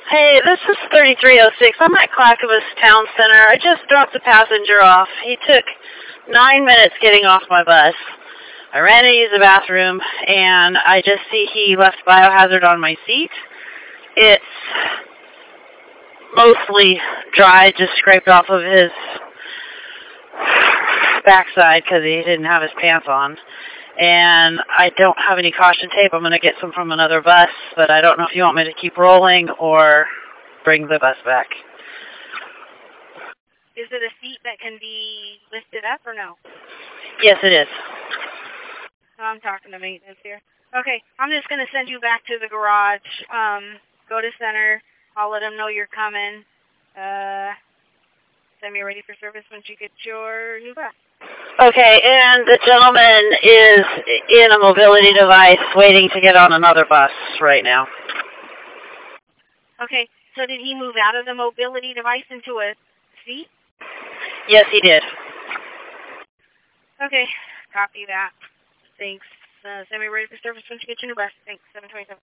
Hey, this is 3306. I'm at Clackamas Town Center. I just dropped a passenger off. He took 9 minutes getting off my bus. I ran to use the bathroom, and I just see he left Biohazard on my seat. It's mostly dry, just scraped off of his backside because he didn't have his pants on. And I don't have any caution tape. I'm going to get some from another bus, but I don't know if you want me to keep rolling or bring the bus back. Is it a seat that can be lifted up or no? Yes, it is. I'm talking to maintenance here. Okay, I'm just going to send you back to the garage. Go to center. I'll let them know you're coming. Send me ready for service once you get your new bus. Okay, and the gentleman is in a mobility device waiting to get on another bus right now. Okay, so did he move out of the mobility device into a seat? Yes, he did. Okay, copy that. Thanks. Send me ready for service once you get your new bus. Thanks, 727.